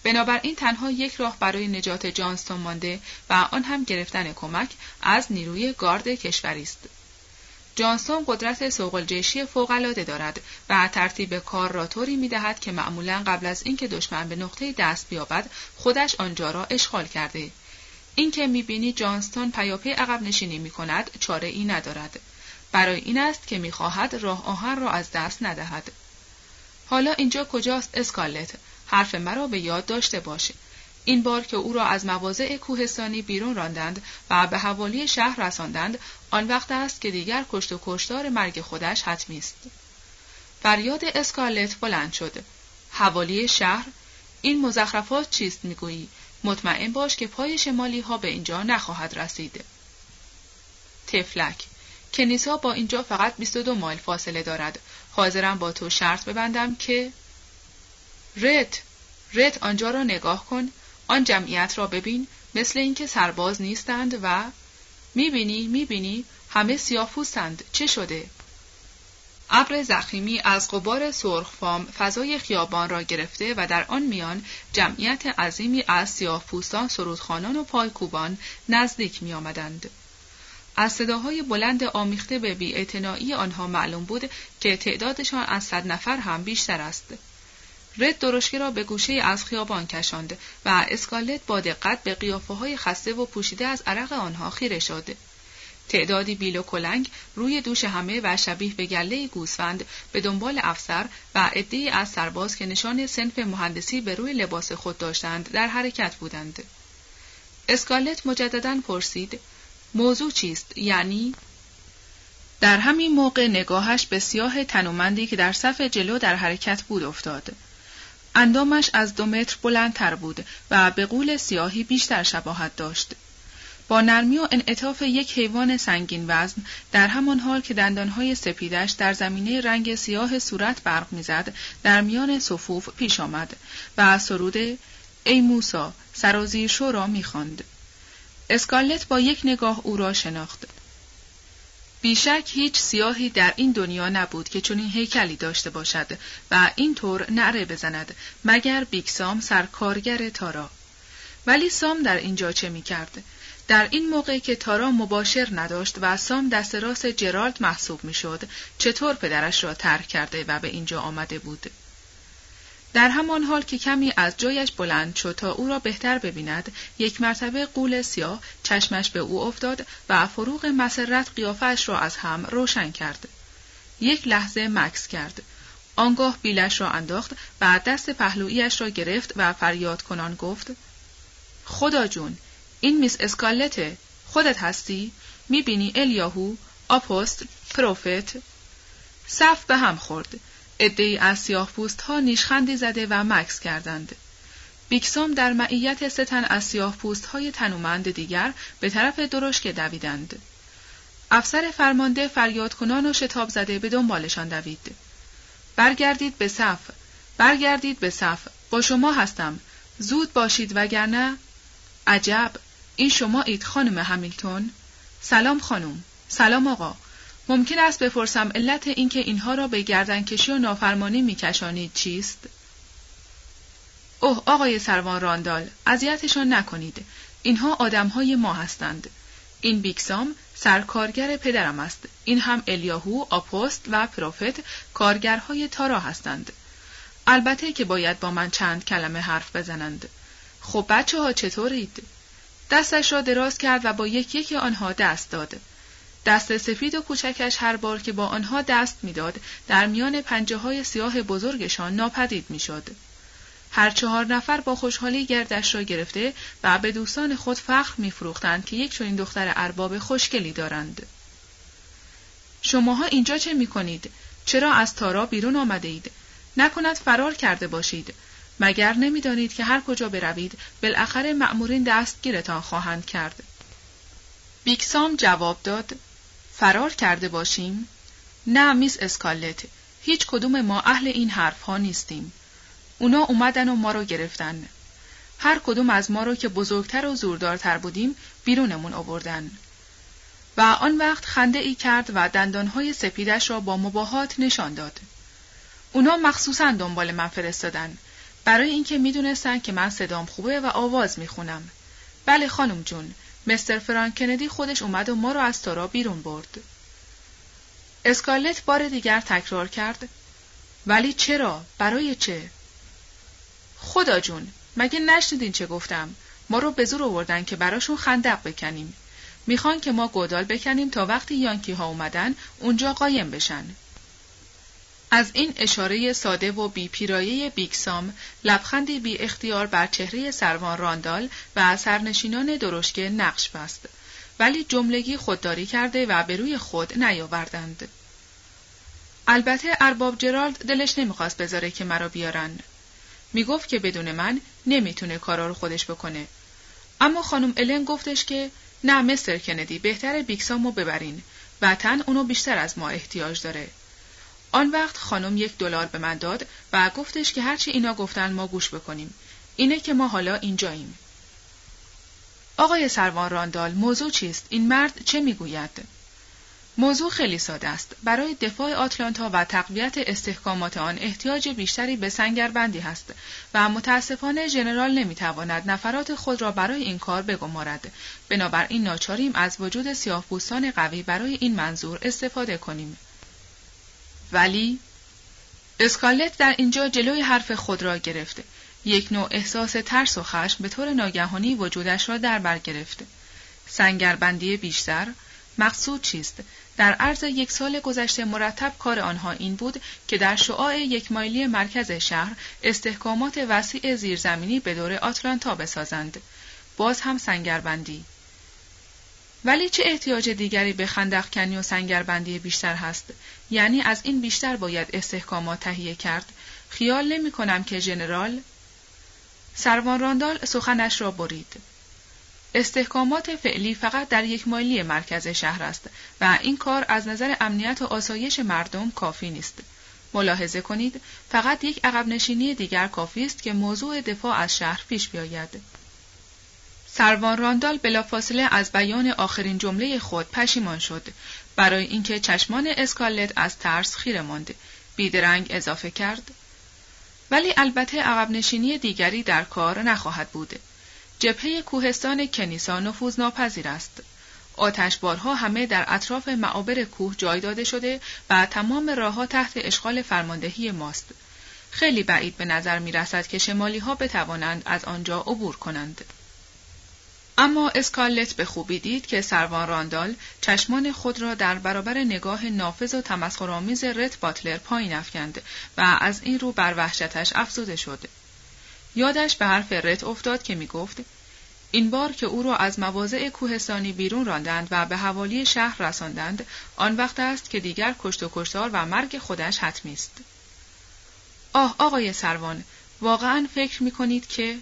بنابراین تنها یک راه برای نجات جانستون مانده و آن هم گرفتن کمک از نیروی گارد کشوری است. جانستون قدرت سوق‌الجیشی فوق‌العاده دارد و ترتیب کار را طوری می‌دهد که معمولاً قبل از اینکه دشمن به نقطه دست بیابد خودش آنجا را اشغال کرده. اینکه می‌بینی جانستون پیاپی عقب نشینی می‌کند چاره‌ای ندارد. برای این است که می‌خواهد راه آهن را از دست ندهد. حالا اینجا کجاست اسکارلت؟ حرف مرا به یاد داشته باش. این بار که او را از مواضع کوهستانی بیرون راندند و به حوالی شهر رساندند، آن وقت است که دیگر کشت و کشتار مرگ خودش حتمی است. فریاد اسکارلت بلند شد. حوالی شهر؟ این مزخرفات چیست میگویی؟ مطمئن باش که پای شمالی ها به اینجا نخواهد رسید. تفلک: کنیسا با اینجا فقط 22 مایل فاصله دارد. حاضرم با تو شرط ببندم که رت آنجا را نگاه کن، آن جمعیت را ببین، مثل اینکه سرباز نیستند و میبینی همه سیاه‌پوستند. چه شده؟ ابر ضخیمی از غبار سرخفام فضای خیابان را گرفته و در آن میان جمعیت عظیمی از سیاه‌پوستان، سرودخوانان و پایکوبان نزدیک می آمدند. از صداهای بلند آمیخته به بی‌اعتنایی آنها معلوم بود که تعدادشان از 100 نفر هم بیشتر است. رد درشکه را به گوشه از خیابان کشاند و اسکارلت با دقت به قیافه‌های خسته و پوشیده از عرق آنها خیره شد. تعدادی بیل و کلنگ روی دوش همه و شبیه به گله گوسفند به دنبال افسر و عده‌ای از سرباز که نشان صنف مهندسی به روی لباس خود داشتند در حرکت بودند. اسکارلت مجدداً پرسید: موضوع چیست؟ یعنی؟ در همین موقع نگاهش به سیاه تنومندی که در صف جلو در حرکت بود افتاد. اندامش از 2 متر بلندتر بود و به غول سیاهی بیشتر شباهت داشت. با نرمی و انعطاف یک حیوان سنگین وزن، در همان حال که دندانهای سپیدش در زمینه رنگ سیاه صورت برق می‌زد، در میان صفوف پیش آمد و سرود ای موسی سرازیر شو را می‌خواند. اسکارلت با یک نگاه او را شناخت. بیشک هیچ سیاهی در این دنیا نبود که چنین هیکلی داشته باشد و اینطور نعره بزند مگر بیکسام سرکارگر تارا. ولی سام در اینجا چه می‌کرد؟ در این موقع که تارا مباشر نداشت و سام دست راست جرالد محسوب می‌شد، چطور پدرش را ترک کرده و به اینجا آمده بود؟ در همان حال که کمی از جایش بلند شد تا او را بهتر ببیند، یک مرتبه غول سیاه چشمش به او افتاد و فروغ مسرت قیافه‌اش را از هم روشن کرد. یک لحظه مکث کرد. آنگاه بیلش را انداخت و دست پهلویش را گرفت و فریاد کنان گفت: خدا جون، این میس اسکارلته. خودت هستی؟ میبینی الیاهو، آپوستل، پروفت؟ صف به هم خورد. عده‌ای از سیاه‌پوست‌ها نیشخندی زده و مکث کردند. بیکسام در معیت 3 تن از سیاه‌پوست‌های تنومند دیگر به طرف درشکه دویدند. افسر فرمانده فریاد کنان و شتاب زده به دنبالشان دوید. برگردید به صف، برگردید به صف، با شما هستم، زود باشید وگرنه. عجب، این شما اید خانم همیلتون؟ سلام خانم. سلام آقا. ممکن است بپرسم علت اینکه اینها را به گردنکشی و نافرمانی میکشانید چیست؟ اوه آقای سروان راندال، اذیتشان نکنید. اینها آدمهای ما هستند. این بیکسام سرکارگر پدرم است. این هم الیاهو، آپوست و پروفت کارگرهای تارا هستند. البته که باید با من چند کلمه حرف بزنند. خب بچه‌ها چطورید؟ دستش را دراز کرد و با یکی آنها دست داد. دست سفید و کوچکش هر بار که با آنها دست می‌داد، در میان پنجه‌های سیاه بزرگشان ناپدید می‌شد. هر 4 نفر با خوشحالی گردش را گرفته و به دوستان خود فخر می‌فروختند که یک چنین دختر ارباب خوشگلی دارند. شماها اینجا چه می‌کنید؟ چرا از تارا بیرون آمده اید؟ نکند فرار کرده باشید. مگر نمی‌دانید که هر کجا بروید بالاخره مأمورین دستگیرتان خواهند کرد؟ بیکسام جواب داد: فرار کرده باشیم؟ نه میس اسکارلت، هیچ کدوم ما اهل این حرف ها نیستیم. اونا اومدن و ما رو گرفتن. هر کدوم از ما رو که بزرگتر و زوردارتر بودیم بیرونمون آوردن. و آن وقت خنده ای کرد و دندانهای سپیدش را با مباهات نشان داد. اونا مخصوصاً دنبال من فرستادن. برای اینکه میدونستن که من صدام خوبه و آواز میخونم. بله خانم جون، مستر فرانک کندی خودش اومد و ما رو از تارا بیرون برد. اسکارلت بار دیگر تکرار کرد. ولی چرا؟ برای چه؟ خدا جون، مگه نشنیدین چه گفتم؟ ما رو به زور آوردن که براشون خندق بکنیم. میخوان که ما گودال بکنیم تا وقتی یانکی ها اومدن اونجا قایم بشن. از این اشاره ساده و بی پیرایه بیکسام لبخندی بی اختیار بر چهره سروان راندال و سرنشینان درشکه نقش بست، ولی جملگی خودداری کرده و به روی خود نیاوردند. البته ارباب جرالد دلش نمیخواست بذاره که مرا بیارن. میگفت که بدون من نمیتونه کارا رو خودش بکنه. اما خانم الن گفتش که نه مستر کندی، بهتره بیکسامو ببرین. وطن اونو بیشتر از ما احتیاج داره. آن وقت خانم $1 به من داد و گفتش که هرچی اینا گفتن ما گوش بکنیم. اینه که ما حالا اینجاییم. آقای سروان راندال، موضوع چیست؟ این مرد چه میگوید؟ موضوع خیلی ساده است. برای دفاع آتلانتا و تقویت استحکامات آن احتیاج بیشتری به سنگربندی هست و متاسفانه ژنرال نمیتواند نفرات خود را برای این کار بگمارد. بنابراین ناچاریم از وجود سیاه‌پوستان قوی برای این منظور استفاده کنیم. ولی اسکارلت در اینجا جلوی حرف خود را گرفت. یک نوع احساس ترس و خشم به طور ناگهانی وجودش را در بر گرفت. سنگربندی بیشتر؟ مقصود چیست؟ در عرض 1 سال گذشته مرتب کار آنها این بود که در شعاع 1 مایلی مرکز شهر استحکامات وسیع زیرزمینی به دور آتلانتا بسازند. باز هم سنگربندی. ولی چه احتیاج دیگری به خندق کنی و سنگربندی بیشتر هست؟ یعنی از این بیشتر باید استحکامات تهیه کرد. خیال نمی کنم که ژنرال. سروان راندال سخنش را برید. استحکامات فعلی فقط در 1 مایلی مرکز شهر است و این کار از نظر امنیت و آسایش مردم کافی نیست. ملاحظه کنید، فقط 1 عقب نشینی دیگر کافی است که موضوع دفاع از شهر پیش بیاید. سروان راندال بلافاصله از بیان آخرین جمله خود پشیمان شد، برای اینکه چشمان اسکارلت از ترس خیره ماند. بیدرنگ اضافه کرد. ولی البته عقب نشینی دیگری در کار نخواهد بود. جبهه کوهستان کنیسا نفوذناپذیر است. آتشبارها همه در اطراف معابر کوه جای داده شده و تمام راهها تحت اشغال فرماندهی ماست. خیلی بعید به نظر می رسد که شمالی‌ها بتوانند از آنجا عبور کنند. اما اسکارلت به خوبی دید که سروان راندال چشمان خود را در برابر نگاه نافذ و تمسخرآمیز رت باتلر پایین افکند و از این رو بر وحشتش افزوده شد. یادش به حرف رت افتاد که می گفت این بار که او را از مواضع کوهستانی بیرون راندند و به حوالی شهر رساندند، آن وقت است که دیگر کشت و کشتار و مرگ خودش حتمی است. آه آقای سروان، واقعاً فکر می کنید که؟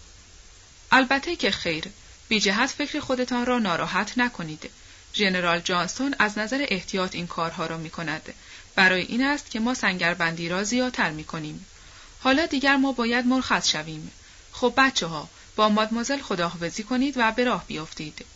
البته که خیر. بی جهت فکر خودتان را ناراحت نکنید. ژنرال جانستون از نظر احتیاط این کارها را می کند. برای این است که ما سنگربندی را زیادتر می کنیم. حالا دیگر ما باید مرخص شویم. خب بچه‌ها، با مادمازل خداحافظی کنید و به راه بیافتید.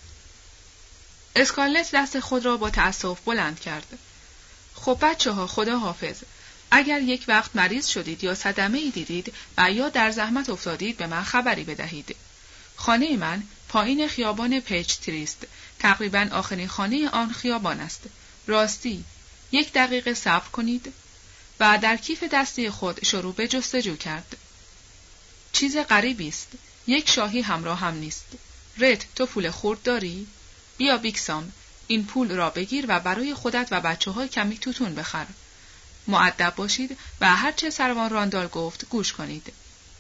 اسکارلت دست خود را با تأسف بلند کرد. خب بچه‌ها، خداحافظ. اگر یک وقت مریض شدید یا صدمه‌ای دیدید و یا در زحمت افتادید به من خبری بدهید. خانه من پایین خیابان پیچ تری است. تقریباً آخرین خانه آن خیابان است. راستی، 1 دقیقه صبر کنید. و در کیف دستی خود شروع به جستجو کرد. چیز غریبی است. 1 شاهی همراه هم نیست. رت، تو پول خرد داری؟ بیا بیکسام، این پول را بگیر و برای خودت و بچه‌ها کمی توتون بخر. مؤدب باشید و هرچه سروان راندال گفت گوش کنید.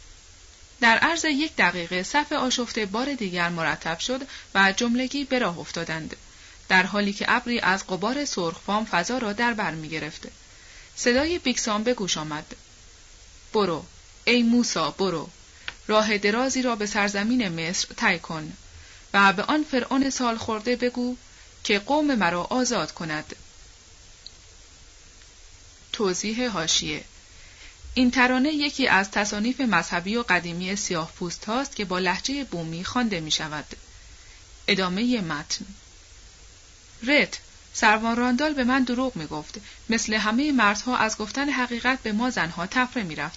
در عرض 1 دقیقه صف آشفته بار دیگر مرتب شد و جملگی به راه افتادند، در حالی که ابری از غبار سرخفام فضا را در بر می گرفت. صدای بیکسام به گوش آمد. برو، ای موسی، برو. راه درازی را به سرزمین مصر طی کن و به آن فرعون سال خورده بگو که قوم مرا آزاد کند. توضیح حاشیه: این ترانه یکی از تصانیف مذهبی و قدیمی سیاه‌پوست هاست که با لهجه بومی خوانده می شود. ادامه متن. رت، سروان راندال به من دروغ می گفت. مثل همه مردها از گفتن حقیقت به ما زنها تفره می رفت.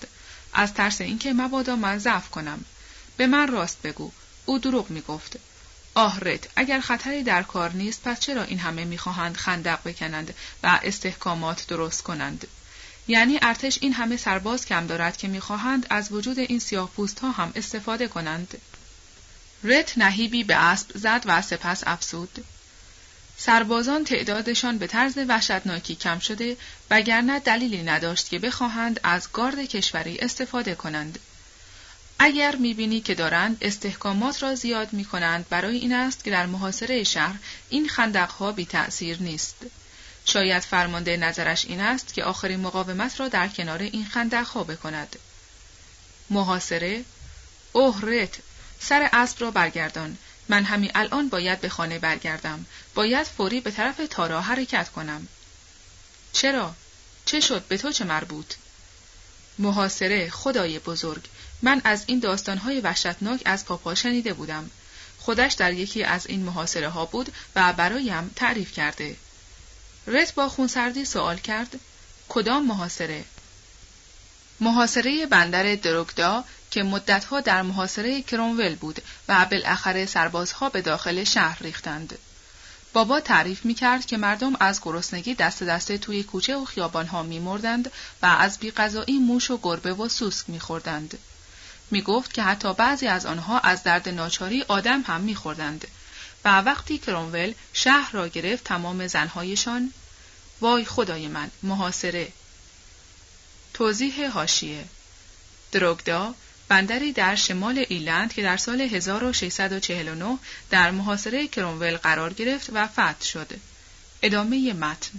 از ترس اینکه مبادا من ضعف کنم. به من راست بگو. او دروغ میگفت. آه رت، اگر خطری در کار نیست پس چرا این همه میخواهند خندق بکنند و استحکامات درست کنند؟ یعنی ارتش این همه سرباز کم دارد که میخواهند از وجود این سیاه‌پوست ها هم استفاده کنند؟ رت نهیبی به اسب زد و سپس افسود: سربازان تعدادشان به طرز وحشتناکی کم شده، وگرنه دلیلی نداشت که بخواهند از گارد کشوری استفاده کنند. اگر میبینی که دارند استحکامات را زیاد میکنند، برای این است که در محاصره شهر این خندقها بی تأثیر نیست. شاید فرمانده نظرش این است که آخرین مقاومت را در کنار این خندقها بکند. محاصره؟ اوه رت، سر اسب را برگردان. من همین الان باید به خانه برگردم. باید فوری به طرف تارا حرکت کنم. چرا؟ چه شد؟ به تو چه مربوط؟ محاصره، خدای بزرگ، من از این داستانهای وحشتناک از پاپا شنیده بودم. خودش در یکی از این محاصره ها بود و برایم تعریف کرده. رت با خونسردی سوال کرد: کدام محاصره؟ محاصره بندر دروگدا که مدتها در محاصره کرونول بود و بالاخره سربازها به داخل شهر ریختند. بابا تعریف می‌کرد که مردم از گرسنگی دست دسته توی کوچه و خیابان‌ها می‌مردند و از بی‌غذایی موش و گربه و سوسک می‌خوردند. می‌گفت که حتی بعضی از آنها از درد ناچاری آدم هم می‌خوردند. و وقتی کرونول شهر را گرفت، تمام زن‌هایشان، وای خدای من، محاصره. توضیح حاشیه: دروگدا بندری در شمال ایرلند که در سال 1649 در محاصره کرونول قرار گرفت و فتح شد. ادامه متن.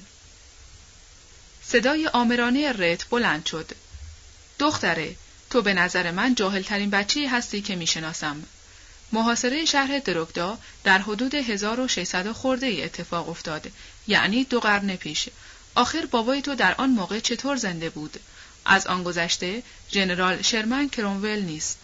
صدای آمرانه رت بلند شد: دختره، تو به نظر من جاهلترین بچه‌ای هستی که میشناسم. محاصره شهر دروگدا در حدود 1600 خورده اتفاق افتاد، یعنی 2 قرن پیش. آخر بابای تو در آن موقع چطور زنده بود؟ از آن گذشته ژنرال شرمن کرونول نیست.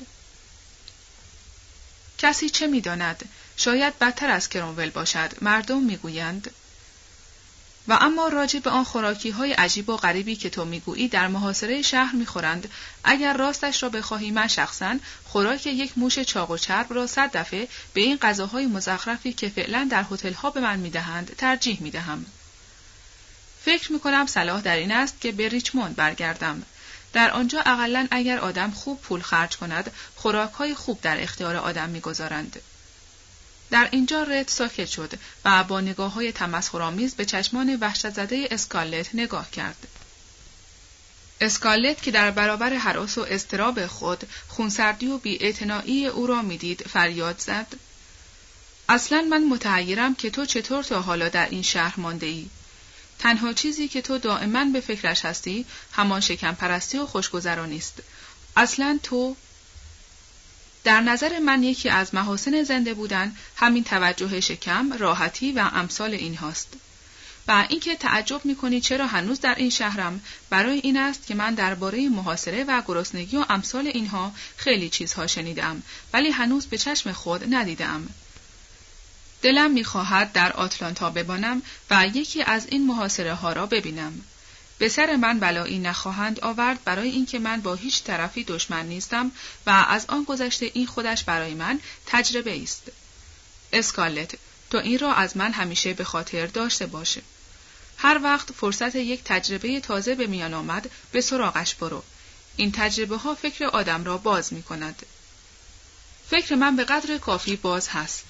کسی چه می‌داند؟ شاید بدتر از کرونول باشد، مردم می‌گویند. و اما راجع به آن خوراکی‌های عجیب و غریبی که تو می‌گویی در محاصره شهر می‌خورند، اگر راستش را بخواهی، من شخصاً خوراک یک موش چاق و چرب را 100 دفعه به این غذاهای مزخرفی که فعلاً در هتل‌ها به من می‌دهند ترجیح می‌دهم. فکر می‌کنم صلاح در این است که به ریچموند برگردم. در آنجا اقلاً اگر آدم خوب پول خرج کند، خوراک‌های خوب در اختیار آدم می‌گذارند. در اینجا رت ساکت شد و با نگاه‌های تمسخرآمیز به چشمان وحشت‌زده اسکارلت نگاه کرد. اسکارلت که در برابر هراس و اضطراب خود خونسردی و بی‌اعتنایی او را می‌دید، فریاد زد: اصلاً من متحیرم که تو چطور تا حالا در این شهر مانده‌ای. تنها چیزی که تو دائما به فکرش هستی همان شکم پرستی و خوشگذرانی است. اصلاً تو، در نظر من یکی از محاسن زنده بودن همین توجه شکم، راحتی و امثال این هاست. و اینکه تعجب می‌کنی چرا هنوز در این شهرم، برای این است که من درباره محاصره و گرسنگی و امثال اینها خیلی چیزها شنیدم، ولی هنوز به چشم خود ندیدم. دلم می‌خواهد در آتلانتا بمانم و یکی از این محاصره ها را ببینم. به سر من بلایی نخواهند آورد، برای اینکه من با هیچ طرفی دشمن نیستم و از آن گذشته این خودش برای من تجربه است. اسکارلت، تو این را از من همیشه به خاطر داشته باشه. هر وقت فرصت یک تجربه تازه به میان آمد، به سراغش برو. این تجربه ها فکر آدم را باز می کند. فکر من به قدر کافی باز هست.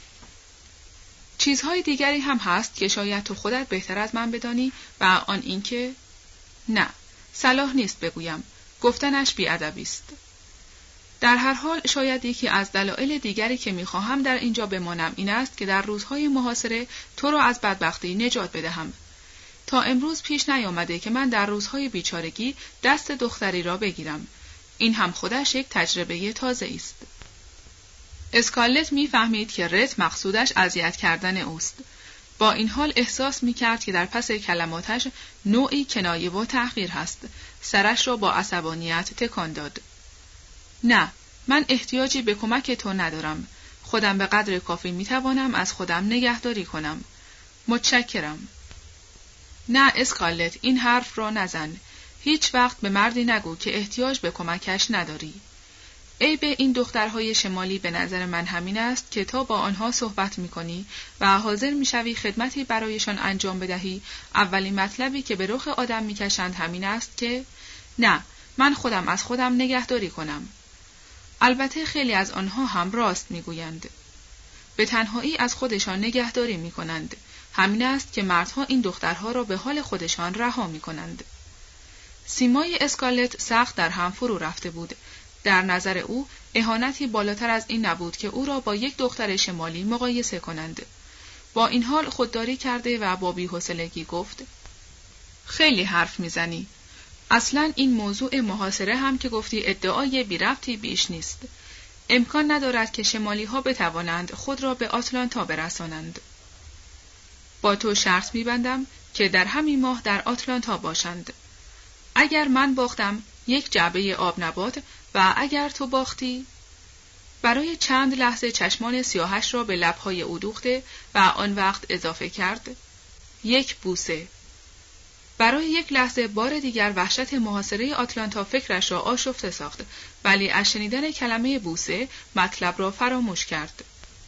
چیزهای دیگری هم هست که شاید تو خودت بهتر از من بدانی و آن اینکه نه، صلاح نیست بگویم، گفتنش بی‌ادبی است. در هر حال شاید یکی از دلایل دیگری که می‌خواهم در اینجا بمانم این است که در روزهای محاصره تو را از بدبختی نجات بدهم. تا امروز پیش نیامده که من در روزهای بیچارگی دست دختری را بگیرم. این هم خودش یک تجربه تازه است. اسکارلت می‌فهمید که رت مقصودش اذیت کردن اوست. با این حال احساس می‌کرد که در پس کلماتش نوعی کنایه و تحقیر هست. سرش را با عصبانیت تکان داد. نه، من احتیاجی به کمک تو ندارم. خودم به قدر کافی می‌توانم از خودم نگهداری کنم. متشکرم. نه اسکارلت، این حرف را نزن. هیچ وقت به مردی نگو که احتیاج به کمکش نداری. عیب این دخترهای شمالی به نظر من همین است که تا با آنها صحبت می‌کنی و حاضر می‌شوی خدمتی برایشان انجام بدهی، اولین مطلبی که به رخ آدم می‌کشند همین است که نه، من خودم از خودم نگهداری کنم. البته خیلی از آنها هم راست می‌گویند. به تنهایی از خودشان نگهداری می‌کنند. همین است که مردها این دخترها را به حال خودشان رها می‌کنند. سیمای اسکارلت سخت در هم فرو رفته بود. در نظر او اهانتی بالاتر از این نبود که او را با یک دختر شمالی مقایسه کنند. با این حال خودداری کرده و با بی‌حوصلگی گفت: خیلی حرف میزنی. اصلاً این موضوع محاصره هم که گفتی ادعای بی ربطی بیش نیست. امکان ندارد که شمالی ها بتوانند خود را به آتلانتا برسانند. با تو شرط میبندم که در همین ماه در آتلانتا باشند. اگر من باختم یک جعبه آب نبات و اگر تو باختی. برای چند لحظه چشمان سیاهش را به لبهای او دوخته و آن وقت اضافه کرد: یک بوسه. برای یک لحظه بار دیگر وحشت محاصره آتلانتا فکرش را آشفته ساخت، ولی از شنیدن کلمه بوسه مطلب را فراموش کرد.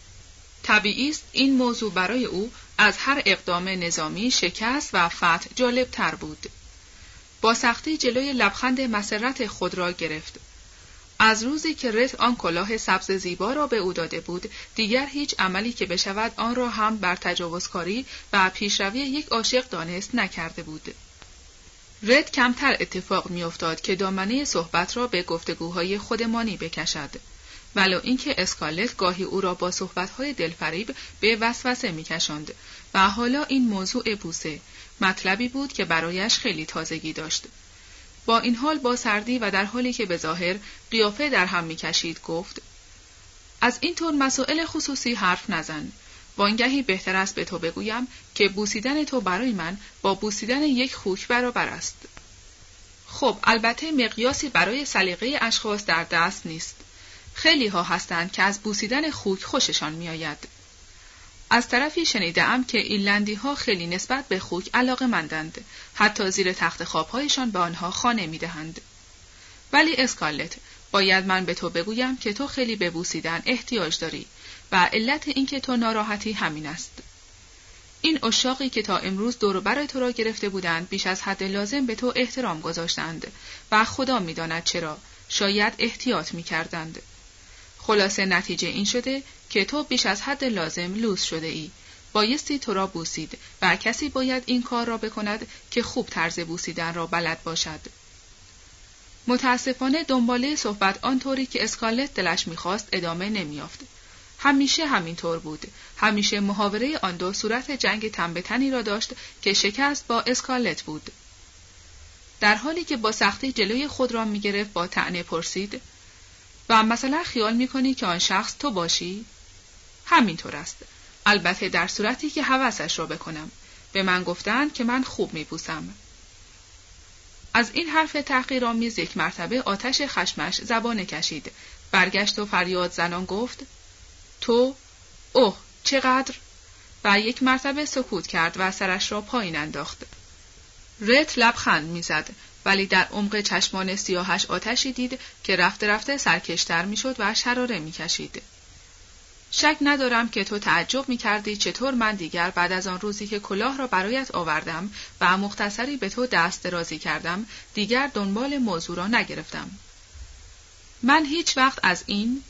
طبیعی است این موضوع برای او از هر اقدام نظامی شکست و فتح جالب تر بود. با سختی جلوی لبخند مسرت خود را گرفت. از روزی که رت آن کلاه سبز زیبا را به او داده بود، دیگر هیچ عملی که بشود آن را هم بر تجاوزکاری و پیشروی یک عاشق دانست نکرده بود. رت کمتر اتفاق می‌افتاد که دامنه صحبت را به گفتگوهای خودمانی بکشد، ولو اینکه اسکارلت گاهی او را با صحبت‌های دلفریب به وسوسه می‌کشاند و حالا این موضوع بوسه مطلبی بود که برایش خیلی تازگی داشت. با این حال با سردی و در حالی که به ظاهر قیافه در هم می‌کشید گفت: از این طور مسائل خصوصی حرف نزن. وانگهی بهتر است به تو بگویم که بوسیدن تو برای من با بوسیدن یک خوک برابر است. خب البته مقیاسی برای سلیقه اشخاص در دست نیست. خیلی ها هستند که از بوسیدن خوک خوششان میآید. از طرفی شنیده‌ام که ایرلندی ها خیلی نسبت به خوک علاقه‌مندند، حتی زیر تخت خواب‌هایشان به آنها خانه می‌دهند. ولی اسکارلت، باید من به تو بگویم که تو خیلی به بوسیدن احتیاج داری و علت این که تو ناراحتی همین است. این عشاقی که تا امروز دور و بر تو را گرفته بودند بیش از حد لازم به تو احترام گذاشتند و خدا می‌داند چرا، شاید احتیاط می‌کردند. خلاصه نتیجه این شده که تو بیش از حد لازم لوس شده ای. بایستی تو را بوسید و کسی باید این کار را بکند که خوب طرز بوسیدن را بلد باشد. متاسفانه دنباله صحبت آنطوری که اسکارلت دلش می‌خواست ادامه نمی‌یافت. همیشه همین طور بود. همیشه محاوره آن دو صورت جنگ تن به تنی را داشت که شکست با اسکارلت بود. در حالی که با سختی جلوی خود را می‌گرفت با طعنه پرسید: و مثلا خیال می‌کنی که آن شخص تو باشی؟ همینطور است. البته در صورتی که هوسش را بکنم. به من گفتند که من خوب می‌بوسم. از این حرف تحقیرآمیز یک مرتبه آتش خشمش زبانه کشید. برگشت و فریاد زنان گفت: تو؟ اوه چقدر؟ و یک مرتبه سکوت کرد و سرش را پایین انداخت. رت لبخند می‌زد، ولی در عمق چشمان سیاهش آتشی دید که رفته رفته سرکشتر می‌شد و شراره می‌کشید. شک ندارم که تو تعجب می‌کردی چطور من دیگر بعد از آن روزی که کلاه را برایت آوردم و مختصری به تو دست درازی کردم دیگر دنبال موضوع را نگرفتم. من هیچ وقت از این...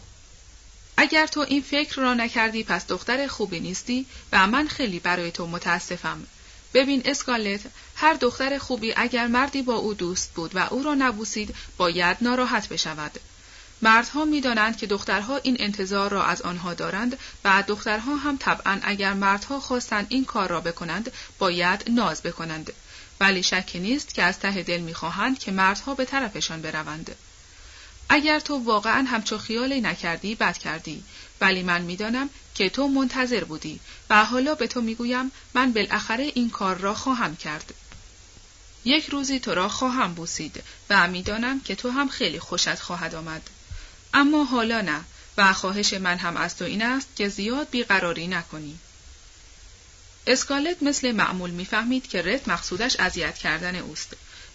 اگر تو این فکر را نکردی پس دختر خوبی نیستی و من خیلی برای تو متاسفم. ببین اسکارلت، هر دختر خوبی اگر مردی با او دوست بود و او را نبوسید باید ناراحت بشود. مردها می‌دانند که دخترها این انتظار را از آنها دارند و دخترها هم طبعاً اگر مردها خواستند این کار را بکنند باید ناز بکنند، ولی شکی نیست که از ته دل می‌خواهند که مردها به طرفشان بروند. اگر تو واقعاً همچو خیالی نکردی بد کردی، ولی من می‌دانم که تو منتظر بودی و حالا به تو می‌گویم من بالاخره این کار را خواهم کرد. یک روزی تو را خواهم بوسید و می‌دانم که تو هم خیلی خوشت خواهد آمد. اما حالا نه و خواهش من هم از تو این است که زیاد بیقراری نکنی. اسکارلت مثل معمول می‌فهمید که رت مقصودش اذیت کردن اوست.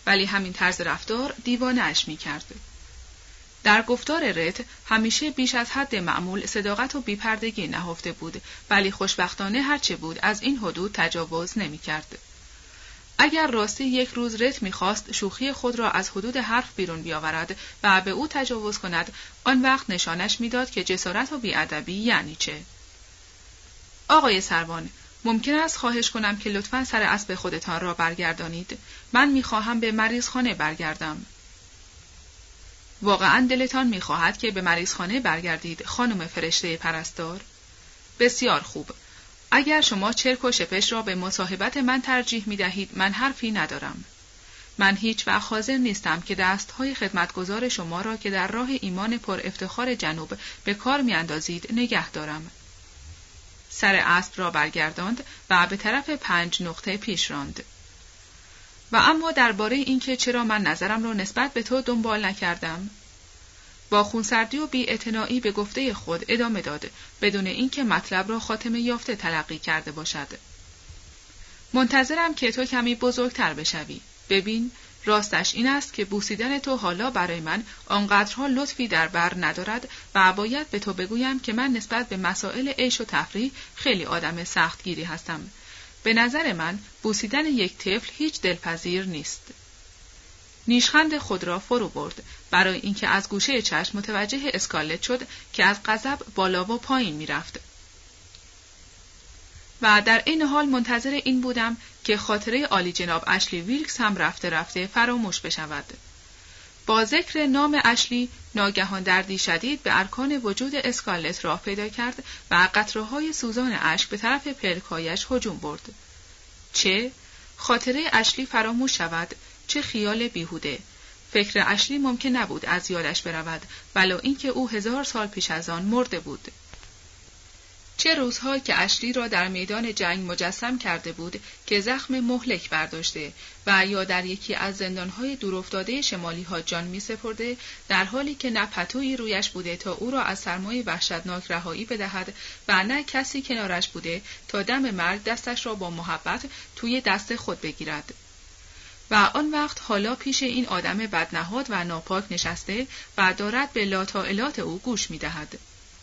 ولی همین طرز رفتار دیوانه‌اش می‌کرد. در گفتار رت همیشه بیش از حد معمول صداقت و بی‌پردگی نهفته بود، ولی خوشبختانه هرچه بود از این حدود تجاوز نمی‌کرد. اگر راستی یک روز رت می‌خواست شوخی خود را از حدود حرف بیرون بیاورد و به او تجاوز کند، آن وقت نشانش می‌داد که جسارت و بی‌ادبی یعنی چه. آقای سروان، ممکن است خواهش کنم که لطفاً سر اسب خودتان را برگردانید؟ من می‌خواهم به مریضخانه برگردم. واقعاً دلتان می‌خواهد که به مریضخانه برگردید، خانم فرشته پرستار؟ بسیار خوب. اگر شما چرک و شپش را به مصاحبت من ترجیح می‌دهید، من حرفی ندارم. من هیچ وقت حاضر نیستم که دست‌های خدمتگزار شما را که در راه ایمان پر افتخار جنوب به کار می‌اندازید نگه دارم. سر اسب را برگرداند و به طرف 5 نقطه پیش راند. و اما درباره اینکه چرا من نظرم را نسبت به تو دنبال نکردم، با خونسردی و بی‌اعتنایی به گفته خود ادامه داد، بدون اینکه مطلب را خاتمه یافته تلقی کرده باشد. منتظرم که تو کمی بزرگتر بشوی. ببین، راستش این است که بوسیدن تو حالا برای من آنقدرها لطفی در بر ندارد و باید به تو بگویم که من نسبت به مسائل عیش و تفریح خیلی آدم سختگیری هستم. به نظر من بوسیدن یک طفل هیچ دلپذیر نیست. نیشخند خود را فرو برد، برای اینکه از گوشه چشم متوجه اسکارلت شد که از غضب بالا و پایین می‌رفت. و در این حال منتظر این بودم که خاطره عالی جناب اشلی ویلکس هم رفته رفته فراموش بشود. با ذکر نام اشلی ناگهان دردی شدید به ارکان وجود اسکارلت راه پیدا کرد و قطره‌های سوزان اشک به طرف پلک‌هایش هجوم برد. چه؟ خاطره اشلی فراموش شود؟ چه خیال بیهوده! فکر اشلی ممکن نبود از یادش برود، ولو اینکه او 1000 سال پیش از آن مرده بود. چه روزها که اشلی را در میدان جنگ مجسم کرده بود که زخم مهلک برداشته و یا در یکی از زندانهای دورافتاده شمالی ها جان می سپرده، در حالی که نه پتویی رویش بوده تا او را از سرمای وحشتناک رهایی بدهد و نه کسی کنارش بوده تا دم مرگ دستش را با محبت توی دست خود بگیرد. و آن وقت حالا پیش این آدم بدنهاد و ناپاک نشسته و دارد به لاطائلات او گوش می دهد.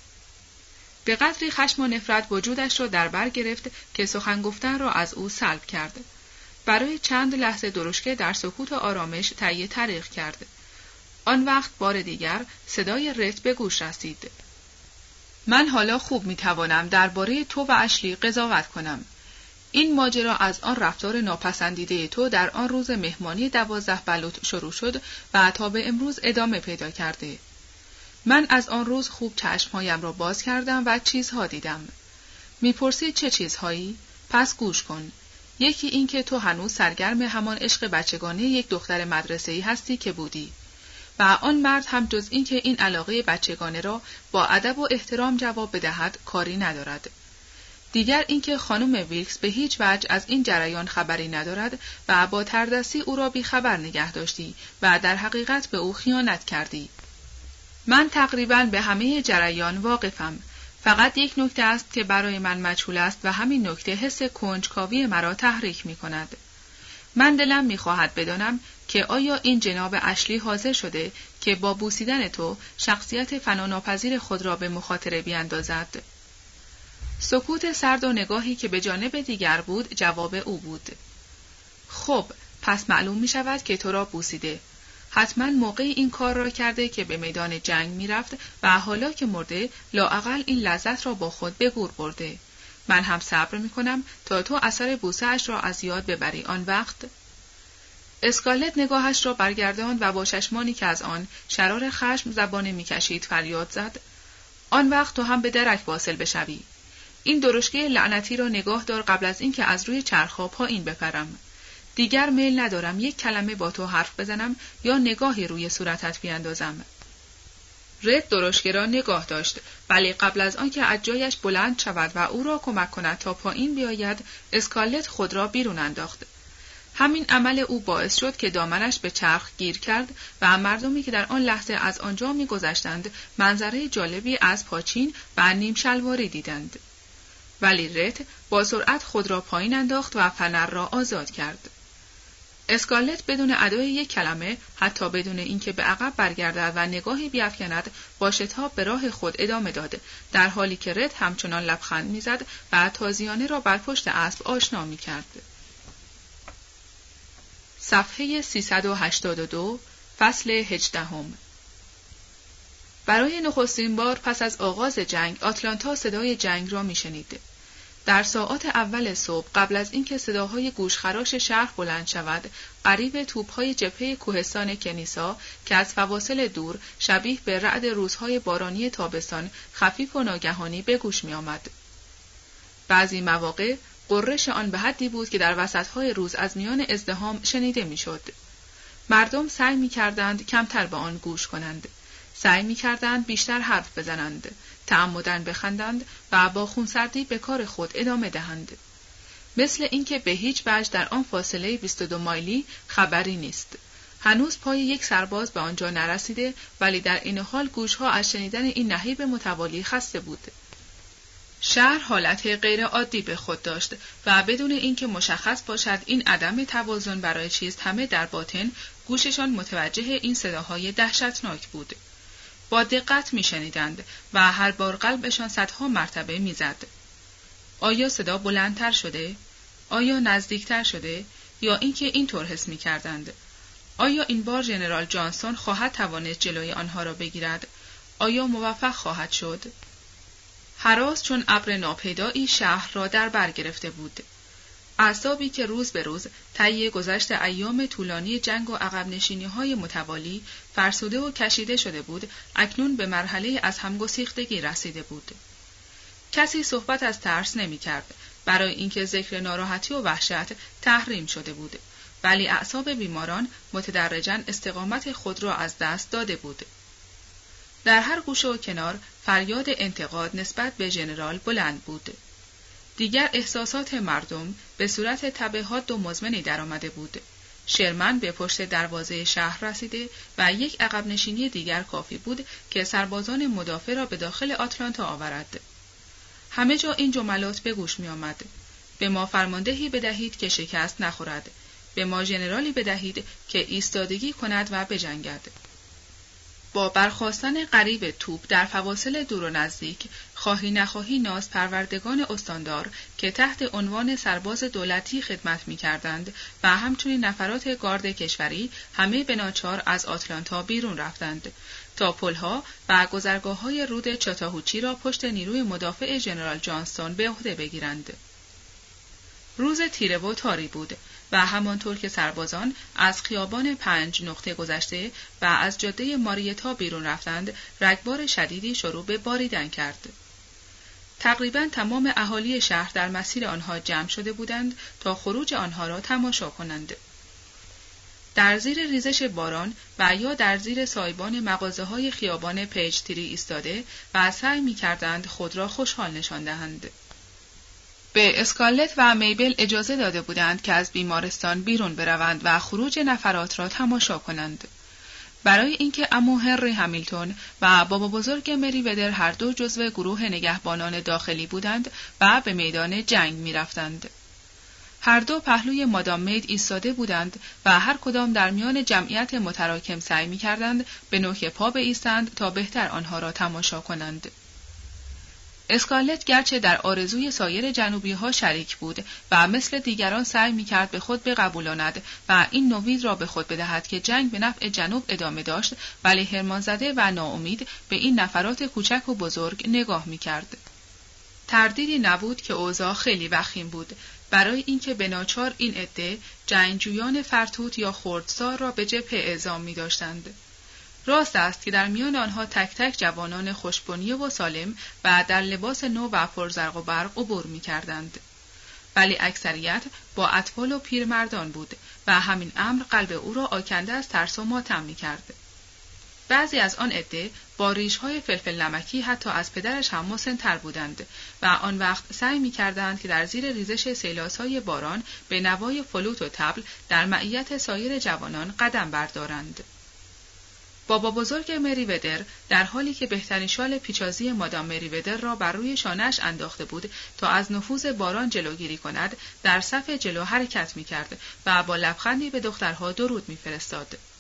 به قدری خشم و نفرت وجودش را در بر گرفت که سخن گفتن را از او سلب کرد. برای چند لحظه درشکه در سکوت و آرامش تهیه طریق کرد. آن وقت بار دیگر صدای رت به گوش رسید. من حالا خوب میتوانم درباره تو و اشلی قضاوت کنم. این ماجرا از آن رفتار ناپسندیده تو در آن روز مهمانی 12 بلوط شروع شد و تا به امروز ادامه پیدا کرده. من از آن روز خوب چشمهایم را باز کردم و چیزها دیدم. میپرسی چه چیزهایی؟ پس گوش کن. یکی این که تو هنوز سرگرم همان عشق بچگانه یک دختر مدرسه‌ای هستی که بودی و آن مرد هم جز این که این علاقه بچگانه را با ادب و احترام جواب بدهد کاری ندارد. دیگر اینکه خانم ویلکس به هیچ وجه از این جریان خبری ندارد و با تردستی او را بیخبر نگه داشتی و در حقیقت به او خیانت کردی. من تقریباً به همه جریان واقفم. فقط یک نکته است که برای من مجهول است و همین نکته حس کنجکاوی مرا تحریک می کند. من دلم می خواهد بدانم که آیا این جناب اشلی حاضر شده که با بوسیدن تو شخصیت فناناپذیر خود را به مخاطره بیاندازد؟ سکوت سرد و نگاهی که به جانب دیگر بود جواب او بود. خب، پس معلوم می شود که تو را بوسیده. حتما موقع این کار را کرده که به میدان جنگ می رفت و حالا که مرده لااقل این لذت را با خود به گور برده. من هم صبر می کنم تا تو اثر بوسه اش را از یاد ببری. آن وقت اسکارلت نگاهش را برگرداند و با چشمانی که از آن شرار خشم زبانه می کشید فریاد زد: آن وقت تو هم به درک واصل بشوی. این درشکه لعنتی را نگاه دار قبل از اینکه از روی چرخ‌ها پایین بپرم. دیگر میل ندارم یک کلمه با تو حرف بزنم یا نگاهی روی صورتت بیاندازم. رد درشکه را نگاه داشت، ولی قبل از آنکه از جایش بلند شود و او را کمک کند تا پایین بیاید، اسکارلت خود را بیرون انداخت. همین عمل او باعث شد که دامنش به چرخ گیر کرد و مردمی که در آن لحظه از آنجا می‌گذشتند منظره جالبی از پاچین و نیم شلواری دیدند. ولی رت با سرعت خود را پایین انداخت و فنر را آزاد کرد. اسکارلت بدون ادای یک کلمه، حتی بدون اینکه به عقب برگردد و نگاهی بیفکند، با شتاب به راه خود ادامه داد، در حالی که رد همچنان لبخند میزد و تازیانه را بر پشت اسب آشنا میکرد. صفحه 382 فصل 18. برای نخستین بار پس از آغاز جنگ، آتلانتا صدای جنگ را میشنید. در ساعات اول صبح، قبل از اینکه صداهای گوشخراش شهر بلند شود، قریب توپ‌های جبهه کوهستان کنیسا که از فواصل دور شبیه به رعد روزهای بارانی تابستان خفیف و ناگهانی به گوش می‌آمد. بعضی مواقع غرش آن به حدی بود که در وسط‌های روز از میان ازدحام شنیده می‌شد. مردم سعی می‌کردند کمتر به آن گوش کنند. سعی می‌کردند بیشتر حرف بزنند، تعمداً بخندند و با خونسردی به کار خود ادامه دهند. مثل اینکه به هیچ وجه در آن فاصله 22 مایلی خبری نیست. هنوز پای یک سرباز به آنجا نرسیده، ولی در این حال گوشها از شنیدن این نهیب متوالی خسته بود. شهر حالت غیر عادی به خود داشت و بدون اینکه مشخص باشد این عدم توازن برای چیست، همه در باطن گوششان متوجه این صداهای دهشتناک بود. با دقت میشنیدند و هر بار قلبشان صدها مرتبه میزد. آیا صدا بلندتر شده؟ آیا نزدیکتر شده؟ یا اینکه اینطور حس میکردند؟ آیا این بار ژنرال جانسون خواهد توانست جلوی آنها را بگیرد؟ آیا موفق خواهد شد؟ هراس چون ابر ناپیدایی شهر را در بر گرفته بود. اعصابی که روز به روز طی گذشت ایام طولانی جنگ و عقب نشینی‌های متوالی فرسوده و کشیده شده بود، اکنون به مرحله از همگسیختگی رسیده بود. کسی صحبت از ترس نمی‌کرد، برای اینکه ذکر ناراحتی و وحشت تحریم شده بود، ولی اعصاب بیماران متدرجاً استقامت خود را از دست داده بود. در هر گوشه و کنار فریاد انتقاد نسبت به ژنرال بلند بود. دیگر احساسات مردم به صورت تبعات و مزمنی درآمده بود. شرمن به پشت دروازه شهر رسیده و یک عقب نشینی دیگر کافی بود که سربازان مدافع را به داخل آتلانتا آورد. همه جا این جملات به گوش می آمد. به ما فرماندهی بدهید که شکست نخورد. به ما ژنرالی بدهید که ایستادگی کند و بجنگد. با برخاستن قریب توپ در فواصل دور و نزدیک، خواهی نخواهی ناز پروردگان استاندار که تحت عنوان سرباز دولتی خدمت می کردند و همچنین نفرات گارد کشوری همه به ناچار از آتلانتا بیرون رفتند تا پلها و گذرگاه‌های رود چاتاهوچی را پشت نیروی مدافع ژنرال جانستون به عهده بگیرند. روز تیره و تاری بود و همانطور که سربازان از خیابان 5 نقطه گذشته و از جاده ماریتا بیرون رفتند، رگبار شدیدی شروع به باریدن کرد. تقریباً تمام اهالی شهر در مسیر آنها جمع شده بودند تا خروج آنها را تماشا کنند. در زیر ریزش باران و یا در زیر سایبان مغازه‌های خیابان پیجتری ایستاده و سعی می‌کردند خود را خوشحال نشان دهند. به اسکارلت و میبل اجازه داده بودند که از بیمارستان بیرون بروند و خروج نفرات را تماشا کنند. برای اینکه عمو هنری همیلتون و بابا بزرگ مری ودر هر دو جزو گروه نگهبانان داخلی بودند و به میدان جنگ می رفتند. هر دو پهلوی مادام مید ایستاده بودند و هر کدام در میان جمعیت متراکم سعی می کردند به نوک پا بایستند تا بهتر آنها را تماشا کنند. اسکارلت گرچه در آرزوی سایر جنوبی ها شریک بود و مثل دیگران سعی می کرد به خود بقبولاند و این نوید را به خود بدهد که جنگ به نفع جنوب ادامه داشت، ولی هرمان زده و ناامید به این نفرات کوچک و بزرگ نگاه می کرد. تردیدی نبود که اوضاع خیلی وخیم بود، برای اینکه به ناچار این عده جنگجویان فرتوت یا خردسار را به جبهه اعزام می داشتند. راست است که در میان آنها تک تک جوانان خوشبنیه و سالم و در لباس نو و پرزرق و برق عبور می کردند. ولی اکثریت با اطفال و پیرمردان بود و همین امر قلب او را آکنده از ترس و ماتم می کرد. بعضی از آن عده با ریش‌های فلفل نمکی حتی از پدرش هم مسن‌تر بودند و آن وقت سعی می کردند که در زیر ریزش سیلاس‌های باران به نوای فلوت و طبل در معیت سایر جوانان قدم بردارند. بابا بزرگ مریودر در حالی که بهترین شال پیچازی مادام مریودر را بر روی شانه‌اش انداخته بود تا از نفوذ باران جلوگیری کند، در صف جلو حرکت می‌کرد و با لبخندی به دخترها درود می‌فرستاد.